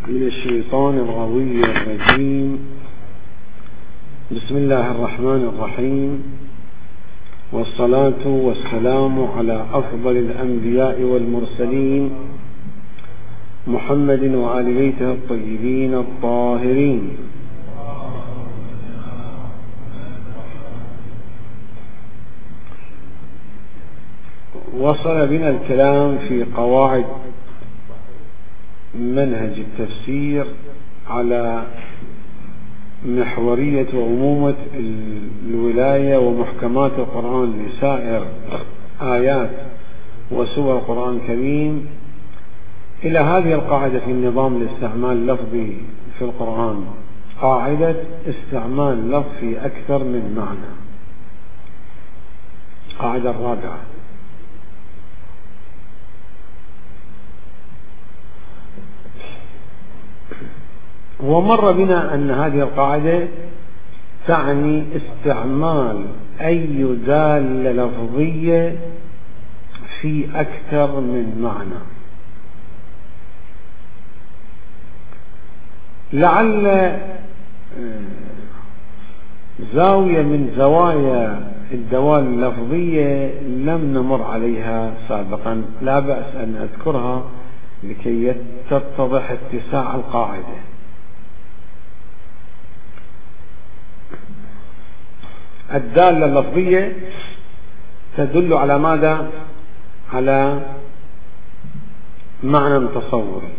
من الشيطان الغوي الرجيم. بسم الله الرحمن الرحيم، والصلاة والسلام على أفضل الأنبياء والمرسلين محمد وآل بيته الطيبين الطاهرين. وصل بنا الكلام في قواعد منهج التفسير على محورية وعمومة الولاية ومحكمات القرآن لسائر آيات وسور القرآن الكريم إلى هذه القاعدة في النظام الاستعمال اللفظي في القرآن، قاعدة استعمال لفظ في أكثر من معنى. قاعدة الرابعة: ومر بنا أن هذه القاعدة تعني استعمال أي دالة لفظية في أكثر من معنى. لعل زاوية من زوايا الدوال اللفظية لم نمر عليها سابقا، لا بأس أن أذكرها لكي تتضح اتساع القاعدة. الدالة اللفظية تدل على ماذا؟ على معنى تصوري،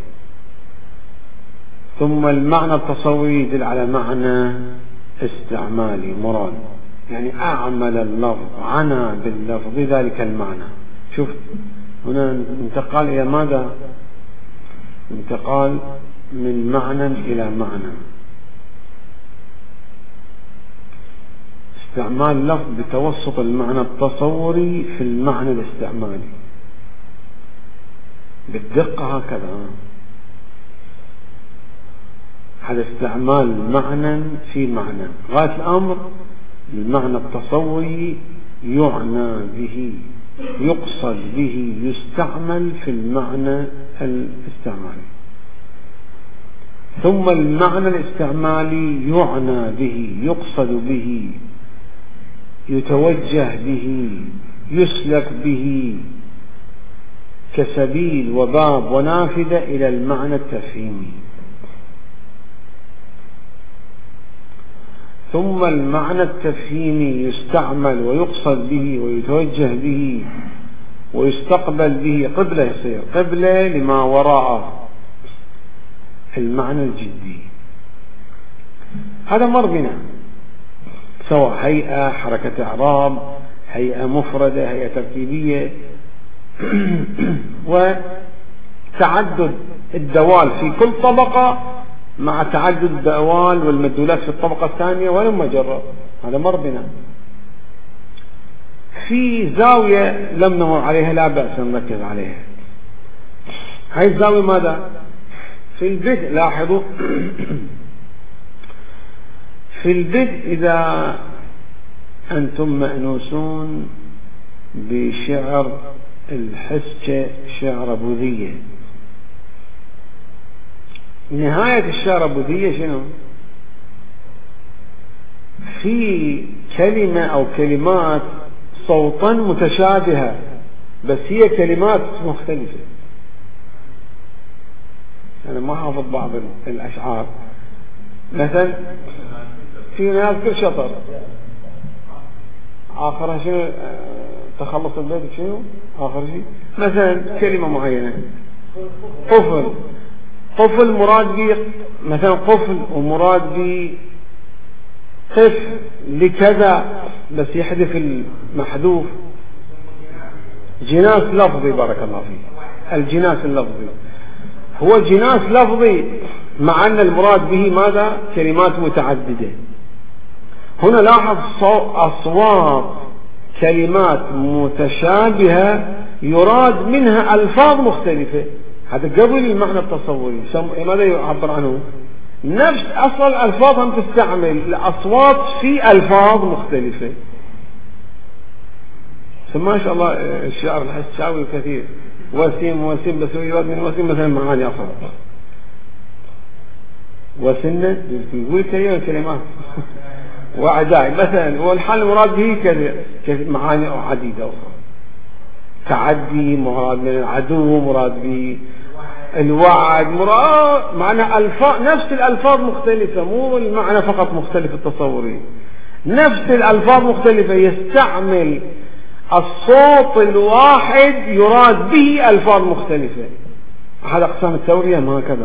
ثم المعنى التصوري يدل على معنى استعمالي مراد، يعني أعمل اللفظ عنا باللفظ ذلك المعنى. شوف هنا انتقال إلى ماذا؟ انتقال من معنى إلى معنى، استعمال لفظ بتوسط المعنى التصوري في المعنى الاستعمالي بالدقة هكذا. هذا استعمال معنى في معنى، غاية الأمر المعنى التصوري يعنى به، يقصد به، يستعمل في المعنى الاستعمالي، ثم المعنى الاستعمالي يعنى به، يقصد به، يتوجه به، يسلك به كسبيل وباب ونافذة إلى المعنى التفهيمي. ثم المعنى التفهيمي يستعمل ويقصد به ويتوجه به ويستقبل به قبلة، يصير قبلة لما وراءه المعنى الجدي. هذا مر بنا، سواء هيئة، حركة إعراب، هيئة مفردة، هيئة تركيبية، وتعدد الدوال في كل طبقة مع تعدد الدوال والمدلولات في الطبقة الثانية ولما جرب. هذا مر بنا. في زاوية لم نمر عليها، لا بأس نركز عليها. هاي الزاوية ماذا؟ في البدء. لاحظوا في البدء إذا أنتم مأنوسون بشعر الحسكة، شعر بوذية، نهاية الشعر البوذية شنو؟ في كلمة أو كلمات صوتا متشابهة بس هي كلمات مختلفة. أنا ما حافظ بعض الأشعار، مثلا في نذكر شطر آخرها شنو؟ تخلص البيت شنو؟ آخر شيء مثلا كلمة معينة، قفل. قفل مراد به مثلا قفل، ومراد به قف لكذا بس يحذف المحذوف. جناس لفظي، بارك الله فيك. الجناس اللفظي هو جناس لفظي مع أن المراد به ماذا؟ كلمات متعددة. هنا لاحظ أصوات كلمات متشابهة يراد منها ألفاظ مختلفة. هذا قبل المعنى التصوري. ماذا يعبر عنه؟ نفس أصل الألفاظ هم تستعمل الأصوات في ألفاظ مختلفة. ما شاء الله الشعر الحساوي كثير، وسيم بس يراد من وسيم مثلا معاني أخرى. وسنة يقول كلمات وعداء مثلا، والحال المراد به معاني عديدة أخرى. تعدي مراد من العدو، مراد به الوعد، مراد معنى ألفاظ، نفس الألفاظ مختلفة، مو المعنى فقط مختلف التصوري، نفس الألفاظ مختلفة، يستعمل الصوت الواحد يراد به ألفاظ مختلفة. أحد أقسام التورية ما هكذا.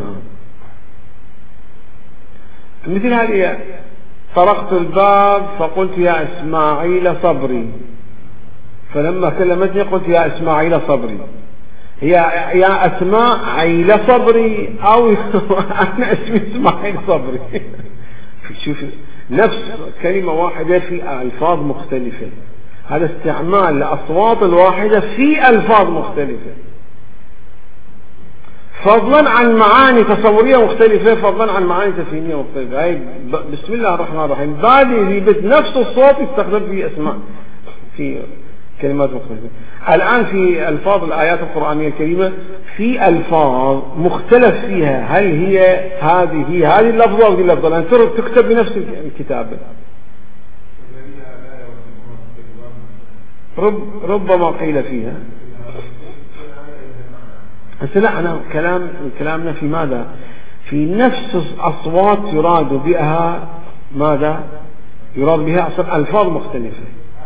مثل هذه: طرقت الباب فقلت يا إسماعيل صبري، فلما كلمتني قلت يا إسماعيل صبري، هي يا أسماء عيل صبري أو أنا اسمي إسماعيل صبري. شوف، نفس كلمة واحدة في ألفاظ مختلفة، هذا استعمال الأصوات الواحدة في ألفاظ مختلفة، فضلا عن معاني تصورية مختلفة، فضلا عن معاني تفهيمية مختلفة. هاي بسم الله الرحمن الرحيم، بادي نفس الصوت يستخدم في أسماء في كلمات مختلفة. الآن في ألفاظ الآيات القرآنية الكريمة في ألفاظ مختلف فيها، هل هي هذه اللفظة أو هذه اللفظة، لأن تكتب بنفس الكتابة. ربما قيل فيها. بس لا، أنا كلامنا في ماذا؟ في نفس أصوات يراد بها ماذا؟ يراد بها ألفاظ مختلفة.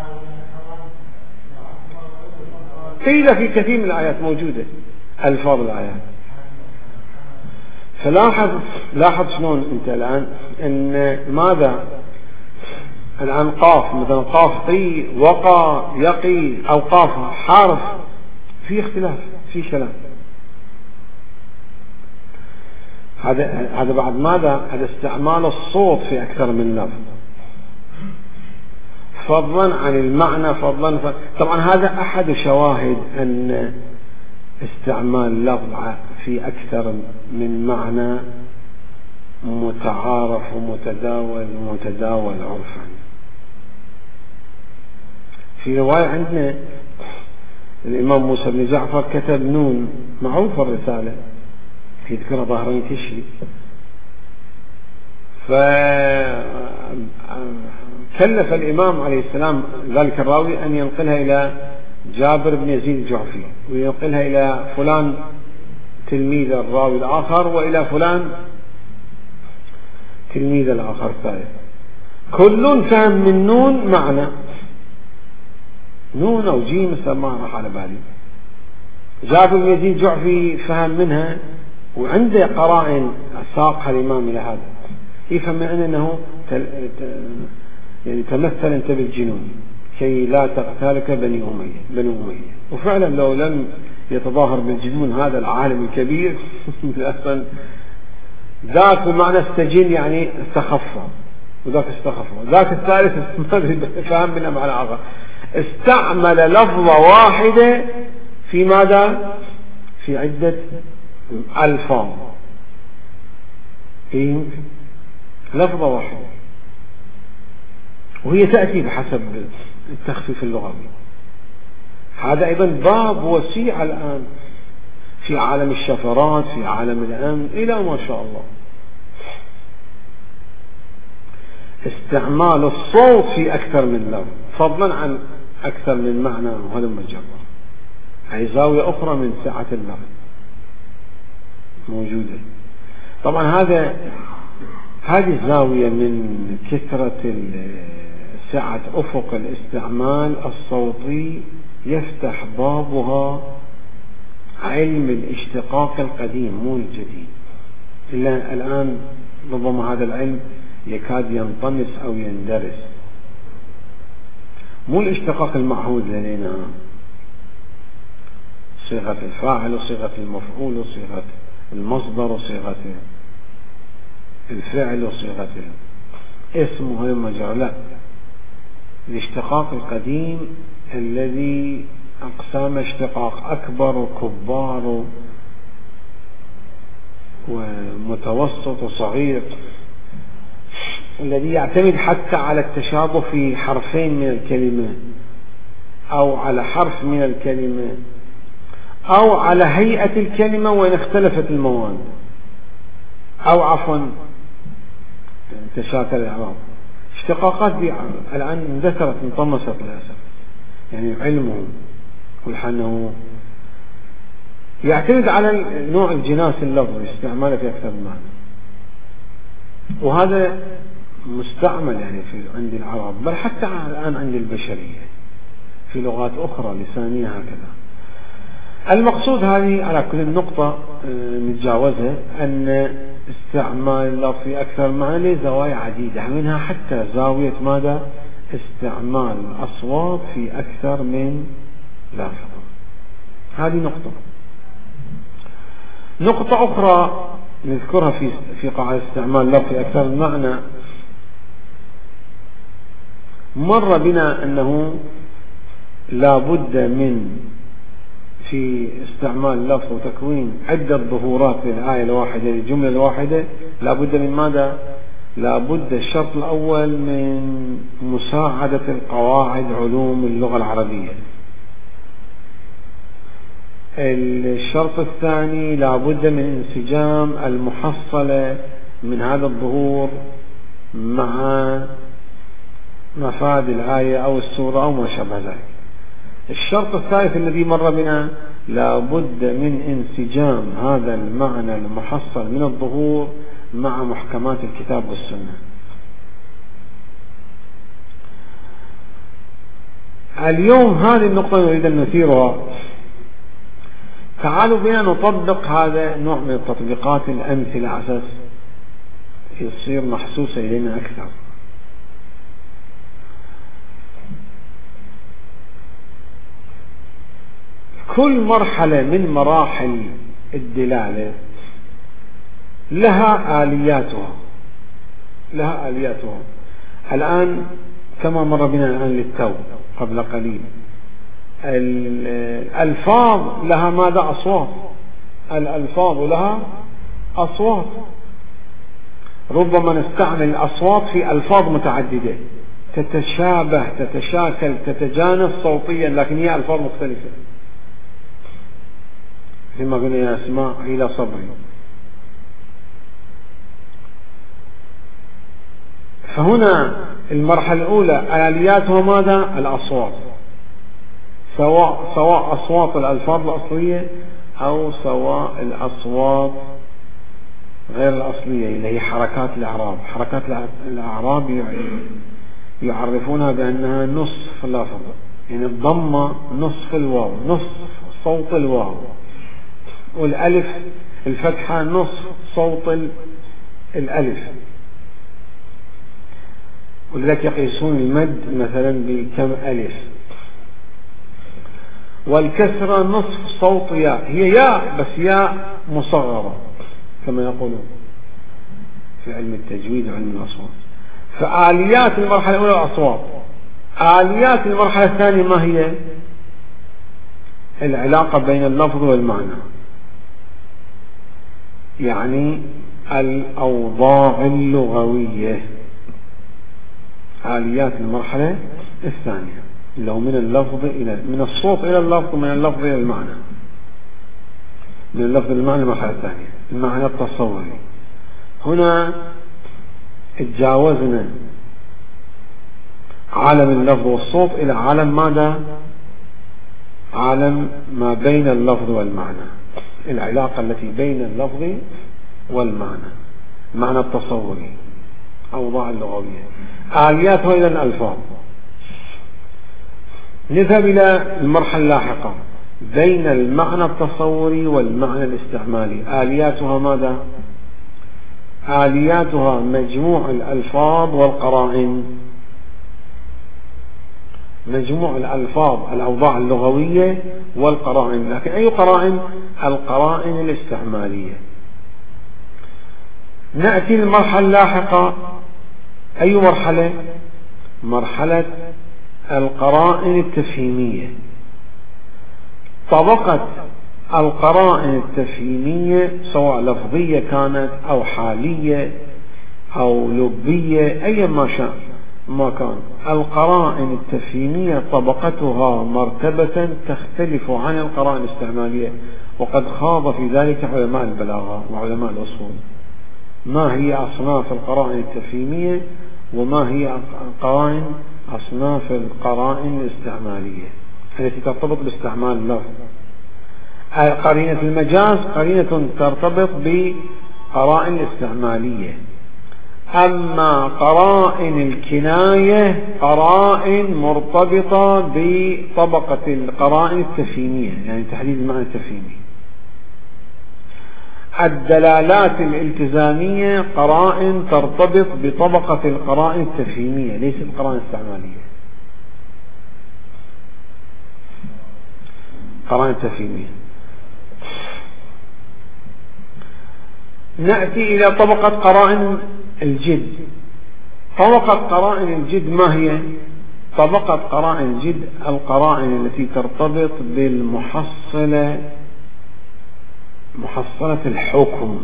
قيل في كثير من الآيات موجودة ألفاظ الآيات. فلاحظ شلون أنت الآن إن ماذا؟ الآن قاف مثلا، قاف قي، وقى، يقي، أو قاف حرف، في اختلاف، في كلام. هذا بعد ماذا؟ هذا استعمال الصوت في أكثر من لفظ، فضلا عن المعنى، طبعا هذا أحد شواهد أن استعمال لفظ في أكثر من معنى متعارف ومتداول عرفا. في رواية عندنا الإمام موسى بن جعفر كتب نون، معروف الرسالة يذكر ظهرين تشري، فكلف الإمام عليه السلام ذلك الراوي أن ينقلها إلى جابر بن يزيد الجعفي، وينقلها إلى فلان تلميذ الراوي الآخر، وإلى فلان تلميذ الآخر الثالث، كل فهم من نون معنى، نون أو جيم مثل ما راح على بالي. جابر بن يزيد الجعفي فهم منها، وعنده قرائن ساقها الإمام إلى هذا، يفهم من أنه يعني تمثل أنت بالجنون كي لا تقتلك بني أمية. وفعلا لو لم يتظاهر بالجنون هذا العالم الكبير أصلا ذاك بمعنى استجن يعني استخفى، وذاك استخفى، ذاك الثالث فهم منها معنى آخر، استعمل لفظة واحدة في ماذا؟ في عدة ألفاظ، في لفظة واحدة، وهي تأتي بحسب التخفيف اللغوي. هذا أيضا باب وسيع الآن في عالم الشفرات، في عالم الأمن، إلى ما شاء الله. استعمال الصوت في أكثر من لفظ، فضلا عن أكثر من معنى، وهذا مجرد هي زاوية أخرى من سعة اللفظ موجودة. طبعا هذه الزاوية من كثرة سعة أفق الاستعمال الصوتي يفتح بابها علم الاشتقاق القديم مو الجديد، إلا الآن ربما هذا العلم يكاد ينطمس أو يندرس. مو الاشتقاق المعهود لدينا، صيغة الفاعل وصيغة المفعول وصيغة المصدر وصيغة الفعل وصيغة الاسم وهذا المجال، لا، الاشتقاق القديم الذي أقسام اشتقاق أكبر وكبار ومتوسط وصغير، الذي يعتمد حتى على التشابه في حرفين من الكلمة أو على حرف من الكلمة أو على هيئة الكلمة وإن اختلفت المواد، أو عفوا تشاكل الإعراب. اشتقاقات دي الآن اندثرت انطمست للأسف. يعني علمه والحنه يعتمد على نوع الجناس اللفظي استعماله في أكثر من معنى، وهذا مستعمل يعني عند العرب، بل حتى الآن عند البشرية في لغات أخرى لسانية هكذا. المقصود هذه على كل نقطة نتجاوزها أن استعمال اللفظ في أكثر معنى له زوايا عديدة، منها حتى زاوية ماذا؟ استعمال الأصوات في أكثر من لفظ. هذه نقطة أخرى نذكرها في قاعدة استعمال اللفظ في أكثر من معنى. مر بنا أنه لا بد من في استعمال اللفظ وتكوين عدة ظهورات للآية الواحدة للجملة الواحدة، لا بد من ماذا؟ لا بد الشرط الأول من مساعدة القواعد علوم اللغة العربية. الشرط الثاني لا بد من انسجام المحصلة من هذا الظهور مع مفاد الآية أو السورة أو ما شابه ذلك. الشرط الثالث الذي مر بنا لا بد من انسجام هذا المعنى المحصل من الظهور مع محكمات الكتاب والسنة. اليوم هذه النقطة نريد أن نثيرها. تعالوا بنا نطبق هذا النوع من التطبيقات الأمثلة على أساس يصير محسوسة إلينا أكثر. كل مرحلة من مراحل الدلالة لها آلياتها. الآن كما مر بنا الآن للتو قبل قليل، الألفاظ لها ماذا؟ أصوات. الألفاظ لها أصوات. ربما نستعمل الأصوات في ألفاظ متعددة تتشابه تتشاكل تتجانس صوتيا، لكن هي ألفاظ مختلفة، كما قلنا يا أسماء إلى صبري. فهنا المرحلة الأولى آلياتها ماذا؟ الأصوات، سواء أصوات الألفاظ الأصلية أو سواء الأصوات غير الأصلية اللي هي حركات الإعراب. حركات الإعراب يعرفونها بأنها نصف اللفظ، يعني الضمة نصف الواو، نصف صوت الواو، والألف الفتحة نصف صوت الألف، ولذلك يقيسون المد مثلا بكم ألف، والكسرة نصف صوت ياء، هي ياء بس ياء مصغرة كما يقولون في علم التجويد وعلم الأصوات. فآليات المرحلة الأولى الأصوات. آليات المرحلة الثانية ما هي؟ العلاقة بين اللفظ والمعنى، يعني الأوضاع اللغوية. آليات المرحلة الثانية اللي هو من الصوت إلى اللفظ، من اللفظ إلى المعنى، من اللفظ إلى المعنى. المرحلة الثانية المعنى التصوري. هنا تجاوزنا عالم اللفظ والصوت إلى عالم ماذا؟ عالم ما بين اللفظ والمعنى، العلاقة التي بين اللفظ والمعنى، معنى التصوري، أوضاع اللغوية. آلياتها إلى الألفاظ. نذهب إلى المرحلة اللاحقة بين المعنى التصوري والمعنى الاستعمالي. آلياتها ماذا؟ آلياتها مجموع الألفاظ والقرائن، مجموع الألفاظ الأوضاع اللغوية والقرائن. لكن أي قرائن؟ القرائن الاستعمالية. نأتي للمرحلة اللاحقة. أي مرحلة؟ مرحلة القرائن التفهيمية. طبقة القرائن التفهيمية سواء لفظية كانت أو حالية أو لبية أي ما كان، القرائن التفهيمية طبقتها مرتبة تختلف عن القرائن الاستعمالية، وقد خاض في ذلك علماء البلاغة وعلماء الأصول. ما هي أصناف القرائن التفهيمية وما هي أصناف القرائن الاستعمالية التي ترتبط باستعمال اللفظ. قرينة المجاز قرينة ترتبط بقرائن الاستعمالية، أما قرائن الكناية قرائن مرتبطة بطبقة القرائن التفهيمية، يعني تحديد المعنى التفهيمي. الدلالات الالتزامية قرائن ترتبط بطبقة القرائن التفهيمية ليس القرائن الاستعمالية. قرائن تفهيمية. نأتي إلى طبقة قرائن الجد. طبقة قرائن الجد ما هي؟ طبقة قرائن الجد القرائن التي ترتبط بالمحصلة، محصلة الحكم.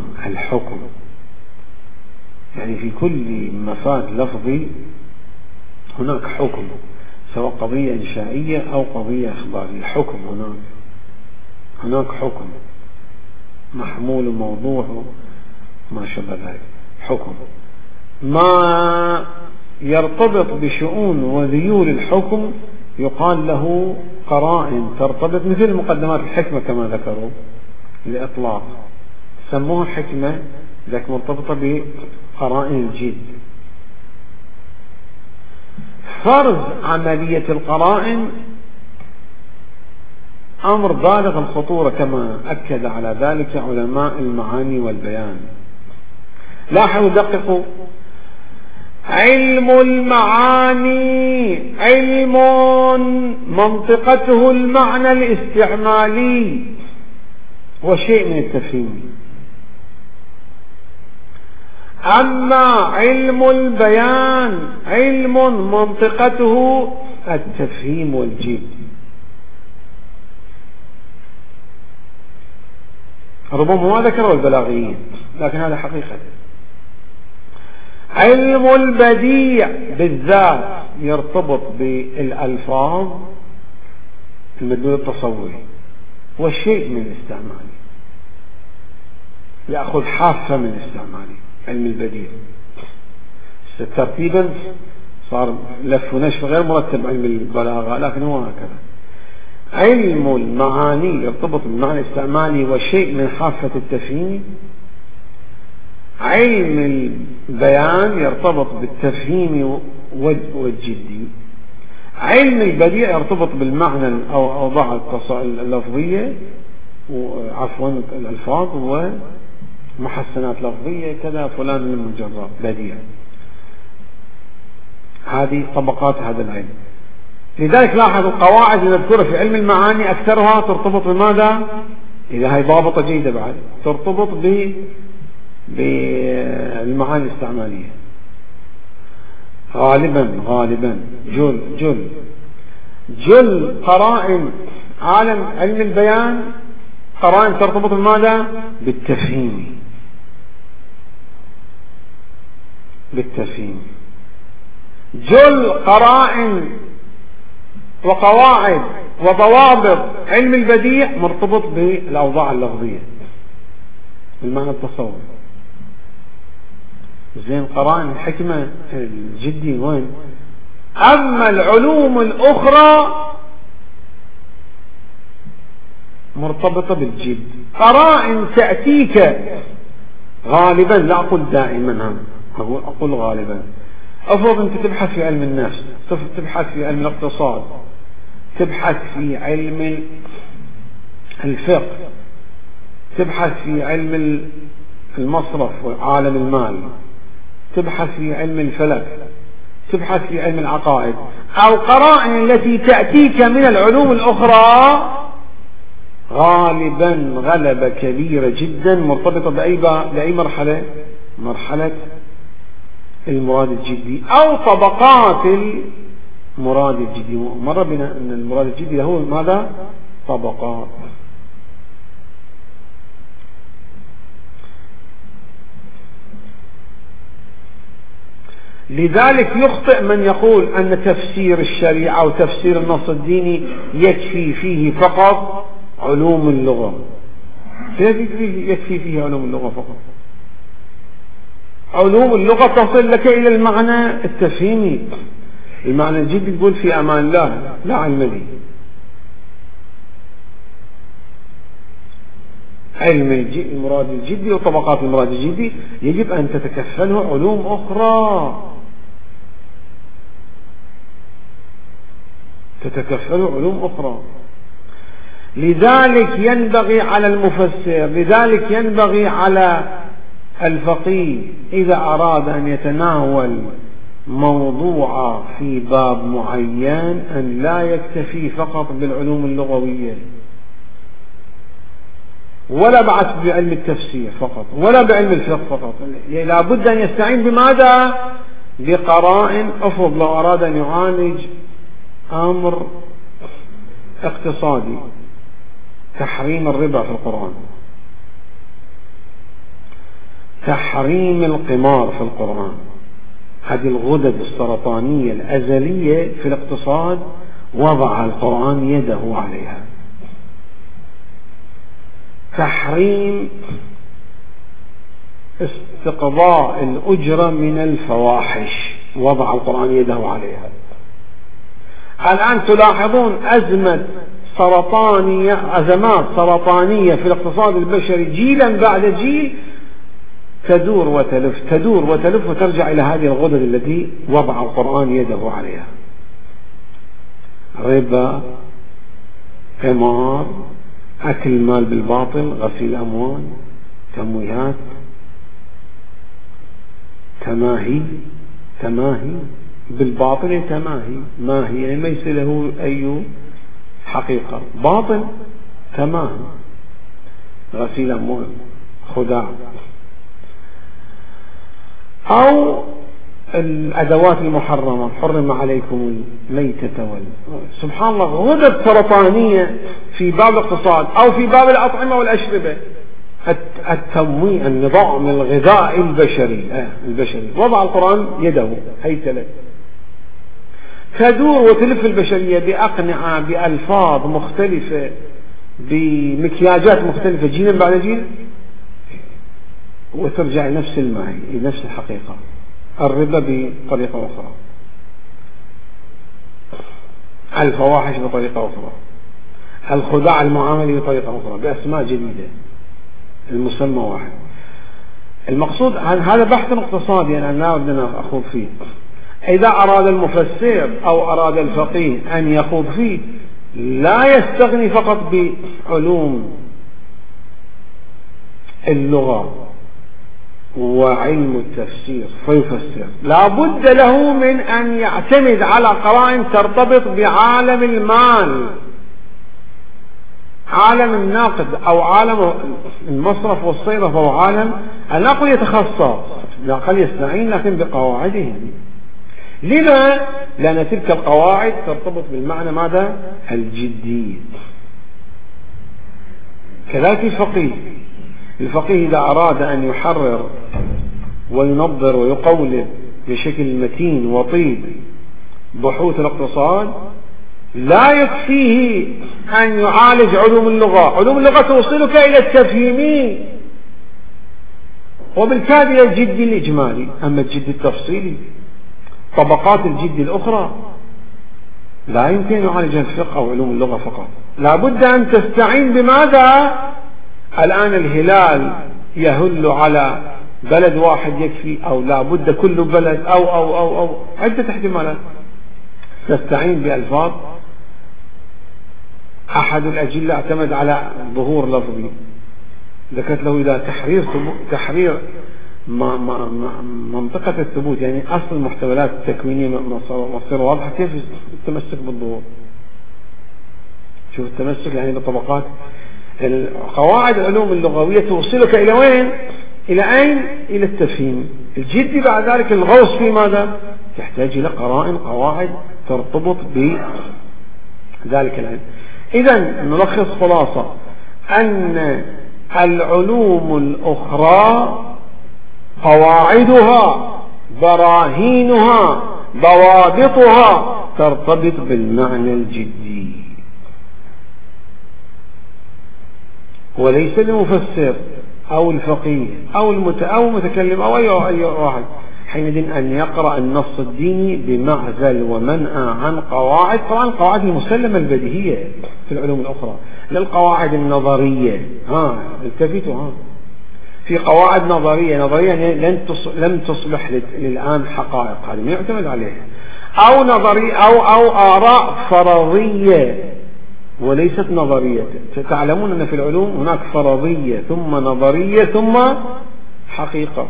يعني في كل مفاد لفظي هناك حكم، سواء قضية إنشائية أو قضية إخبارية. حكم هناك حكم محمول وموضوع ما شابه ذلك. حكم ما يرتبط بشؤون وذيول الحكم يقال له قرائن ترتبط، مثل مقدمات الحكمة كما ذكروا لإطلاق، سموها حكمة ذاك مرتبطة بقرائن الجد. فرض عملية القرائن أمر بالغ الخطورة كما أكد على ذلك علماء المعاني والبيان. لاحظوا دققوا، علم المعاني علم منطقته المعنى الاستعمالي وشيء من التفهيم، أما علم البيان علم منطقته التفهيم والجد. ربما ما ذكروا البلاغيين لكن هذا حقيقة. علم البديع بالذات يرتبط بالألفاظ المدلول التصوري والشيء من الاستعمالي، يأخذ حافة من الاستعمالي. علم البديع ترتيبا صار لف ونشف غير مرتب علم البلاغة، لكن هو هكذا. علم المعاني يرتبط بالمعنى الاستعمالي وشيء من حافة التفهيم. علم البيان يرتبط بالتفهيم والجدي. علم البديع يرتبط بالمعنى أو أوضاع اللفظية عفوا الألفاظ ومحسنات لفظية كذا فلان المجرد بديع. هذه طبقات هذا العلم. لذلك لاحظوا القواعد اللي نذكرها في علم المعاني أكثرها ترتبط بماذا؟ إذا هي ضابطة جيدة بعد ترتبط بالمعاني الاستعمالية غالبا. جل قرائن عالم علم البيان قرائن ترتبط بماذا؟ بالتفهيم. جل قرائن وقواعد وضوابط علم البديع مرتبط بالأوضاع اللفظية بالمعنى التصور. زين قرائن الحكمة الجدي وين؟ أما العلوم الأخرى مرتبطة بالجد. قرائن تأتيك غالبا، لا أقول دائما، أقول غالبا. أفرض أنت تبحث في علم النفس، تبحث في علم الاقتصاد، تبحث في علم الفقه، تبحث في علم المصرف وعالم المال، تبحث في علم الفلك، تبحث في علم العقائد. القرائن التي تأتيك من العلوم الأخرى غالبا غلبة كبيرة جدا مرتبطة بأي مرحلة؟ مرحلة المراد الجدي أو طبقات المراد الجدي. مر بنا أن المراد الجدي هو ماذا؟ طبقات. لذلك يخطئ من يقول أن تفسير الشريعة أو تفسير النص الديني يكفي فيه فقط علوم اللغة. يكفي فيه علوم اللغة فقط. علوم اللغة تصل لك إلى المعنى التفهيمي. المعنى الجدي تقول في أمان الله لا علم لي. علم المراد الجدي وطبقات المراد الجدي يجب أن تتكفله علوم أخرى، تتكفله علوم أخرى. لذلك ينبغي على المفسر، لذلك ينبغي على الفقيه إذا أراد أن يتناول موضوع في باب معين أن لا يكتفي فقط بالعلوم اللغوية، ولا بعد بعلم التفسير فقط، ولا بعلم الفقه فقط. لا بد أن يستعين بماذا؟ بقرائن. أفرض لو أراد أن يعالج أمر اقتصادي، تحريم الربا في القرآن، تحريم القمار في القرآن، هذه الغدد السرطانية الأزلية في الاقتصاد وضع القرآن يده عليها. تحريم استقضاء الأجرة من الفواحش وضع القرآن يده عليها. الآن تلاحظون أزمات سرطانية في الاقتصاد البشري جيلا بعد جيل تدور وتلف وترجع إلى هذه الغدد التي وضع القرآن يده عليها. ربا، قمار، أكل المال بالباطل، غسيل أموال، تمويهات، تماهي بالباطل، ماهي يعني ليس له أي حقيقة، باطل، تماهي، غسيل أموال، خداع. أو الأدوات المحرمة، حرم عليكم الميتة سبحان الله، غدد سرطانية في باب الاقتصاد أو في باب الأطعمة والأشربة. التموين، النظام الغذائي البشري وضع القرآن يده هيكلة. تدور وتلف البشرية بأقنعة، بألفاظ مختلفة، بمكياجات مختلفة جيلا بعد جيل، وترجع لنفس الماهي، لنفس الحقيقة. الربا بطريقة أخرى، الفواحش بطريقة أخرى، الخداع المعاملي بطريقة أخرى، بأسماء جديدة، المسمى واحد. المقصود هذا بحث اقتصادي أنا لا أريد أن أخوض فيه. إذا أراد المفسر أو أراد الفقيه أن يخوض فيه لا يستغني فقط بعلوم اللغة وعلم التفسير فيفسر، لا بد له من أن يعتمد على قرائن ترتبط بعالم المال، عالم النقد أو عالم المصرف والصيرف أو عالم النقد يتخصص، لا قد يستعين لكن بقواعدهم. لما؟ لأن تلك القواعد ترتبط بالمعنى ماذا؟ الجدي. كذلك الفقيه إذا أراد أن يحرر وينظر ويقولب بشكل متين وطيب بحوث الاقتصاد لا يكفيه أن يعالج علوم اللغة. علوم اللغة توصلك إلى التفهيم وبالكاد إلى الجد الإجمالي، أما الجد التفصيلي طبقات الجد الأخرى لا يمكن أن يعالج الفقه أو علوم اللغة فقط، لا بد أن تستعين بماذا؟ الآن الهلال يهل على بلد واحد يكفي، أو لا بد كل بلد أو عدة احتمالات. تستعين بألفاظ. أحد الأجلة اعتمد على ظهور لفظي، ذكرت له إذا تحرير منطقة الثبوت، يعني أصل المحتملات التكوينية مصير واضحة، كيف التمسك بالظهور؟ شوف التمسك يعني بطبقات. قواعد العلوم اللغوية توصلك إلى وين؟ إلى أين؟ إلى التفهيم الجدي. بعد ذلك الغوص في ماذا؟ تحتاج إلى قرائن، قواعد ترتبط بذلك العلم. إذن نلخص خلاصة أن العلوم الأخرى قواعدها، براهينها، ضوابطها ترتبط بالمعنى الجدي، وليس للمفسر أو الفقيه أو المتكلم أو أي واحد حينئذ أن يقرأ النص الديني بمعزل ومنأى عن قواعد، طبعا القواعد المسلمة البديهية في العلوم الأخرى، للقواعد النظرية. التفتوا في قواعد نظرية لم تصبح للآن حقائق، هذا ما يعتمد عليها، أو نظري أو آراء فرضية وليست نظرية. تعلمون أن في العلوم هناك فرضية ثم نظرية ثم حقيقة.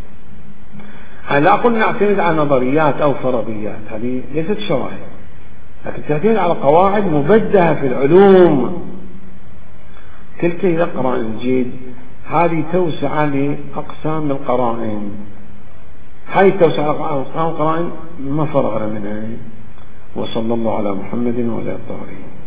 لا أقول نعتمد على نظريات أو فرضيات، هذه ليست شرائع، لكن تعتمد على قواعد مبدهة في العلوم. تلك إذا قرأ الجيد هذه توسع لأقسام القرائن، هذه توسع لأقسام القرائن ما فرغنا منها. وصلى الله على محمد وعلى آله.